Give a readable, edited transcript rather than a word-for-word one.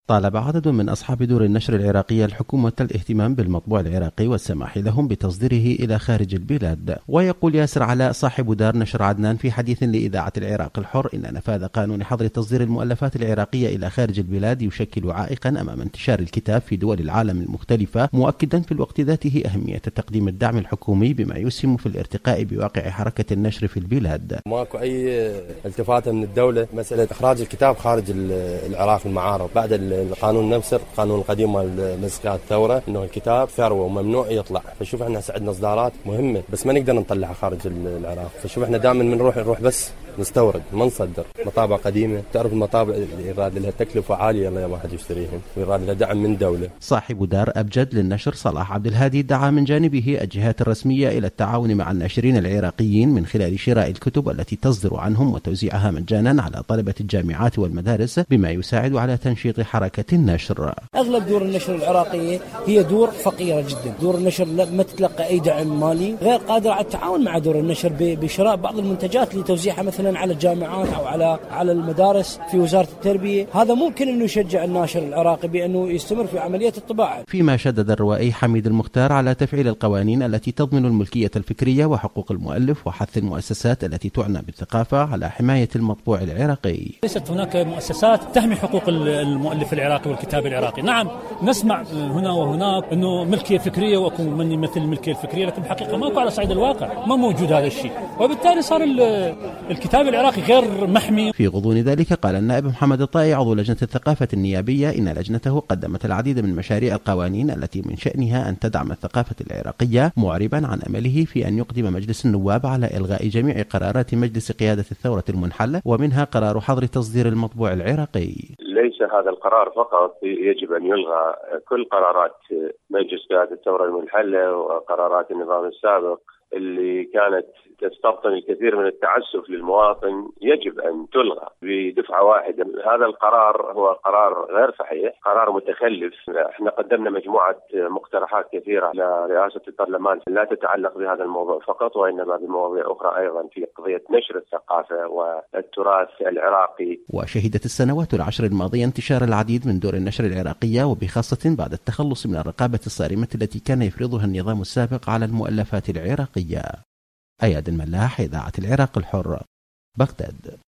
طالب عدد من أصحاب دور النشر العراقية الحكومة الاهتمام بالمطبوع العراقي والسماح لهم بتصديره إلى خارج البلاد. ويقول ياسر علاء صاحب دار نشر عدنان في حديث لإذاعة العراق الحر إن نفاذ قانون حظر تصدير المؤلفات العراقية إلى خارج البلاد يشكل عائقا أمام انتشار الكتاب في دول العالم المختلفة، مؤكدا في الوقت ذاته أهمية تقديم الدعم الحكومي بما يسهم في الارتقاء بواقع حركة النشر في البلاد. ماكو أي التفاتة من الدولة مسألة إخراج الكتاب خارج العراق المعارض بعد القانون نفسه، القانون القديم مال مسكات الثورة، إنه الكتاب ثروة وممنوع يطلع. فشوف إحنا عندنا إصدارات مهمة بس ما نقدر نطلعها خارج العراق. فشوف إحنا دائما نروح بس نستورد ما نصدر. مطابع قديمة، تعرف المطابع اللي يراد لها تكلفة عالية لا واحد يشتريهم ويراد لها دعم من دولة. صاحب دار أبجد للنشر صلاح عبد الهادي دعا من جانبه الجهات الرسمية إلى التعاون مع الناشرين العراقيين من خلال شراء الكتب التي تصدر عنهم وتوزيعها مجانا على طلبة الجامعات والمدارس بما يساعد على تنشيط حركة النشر. أغلب دور النشر العراقية هي دور فقيرة جدا، دور النشر ما تتلقى أي دعم مالي، غير قادرة على التعاون مع دور النشر بشراء بعض المنتجات لتوزيعها مثلا على الجامعات أو على المدارس في وزارة التربية. هذا ممكن أنه يشجع الناشر العراقي بأنه يستمر في عملية الطباعة. فيما شدد الروائي حميد المختار على تفعيل القوانين التي تضمن الملكية الفكرية وحقوق المؤلف وحث المؤسسات التي تعنى بالثقافة على حماية المطبوع العراقي. ليست هناك مؤسسات تحمي حقوق المؤلف العراقي والكتاب العراقي. نعم نسمع هنا وهناك أنه ملكية فكرية وأكون من يمثل الملكية الفكرية، لكن بحقيقة ماكو على صعيد الواقع، ما موجود هذا الشيء، وبالتالي صار الكتاب العراقي غير محمي. في غضون ذلك قال النائب محمد الطائي عضو لجنة الثقافة النيابية إن لجنته قدمت العديد من مشاريع القوانين التي من شأنها أن تدعم الثقافة العراقية، معربا عن أمله في أن يقدم مجلس النواب على إلغاء جميع قرارات مجلس قيادة الثورة المنحل، ومنها قرار حظر تصدير المطبوع العراقي. ليس هذا القرار فقط، يجب أن يلغى كل قرارات مجلس قيادة الثورة المنحلة وقرارات النظام السابق اللي كانت تستبطن الكثير من التعسف للمواطن، يجب أن تلغى بدفعة واحدة. هذا القرار هو قرار غير صحيح، قرار متخلف. احنا قدمنا مجموعة مقترحات كثيرة لرئاسة البرلمان لا تتعلق بهذا الموضوع فقط وإنما بمواضيع أخرى أيضا في قضية نشر الثقافة والتراث العراقي. وشهدت السنوات العشر الماضية انتشار العديد من دور النشر العراقية، وبخاصة بعد التخلص من الرقابة الصارمة التي كان يفرضها النظام السابق على المؤلفات العراقية. أياد الملاح، إذاعة العراق الحر، بغداد.